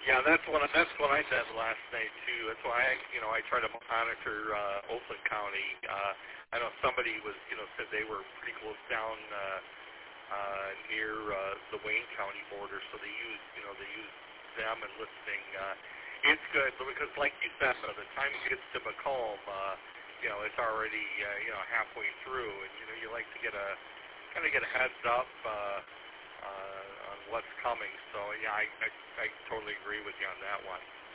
Yeah, that's what I said last night too. That's why I try to monitor Oakland County. I know somebody was said they were pretty close down near the Wayne County border, so they use them and listening. It's good because, like you said, by the time it gets to Macomb, it's already halfway through, and you like to get a heads up on what's coming. So yeah, I totally agree with you on that one.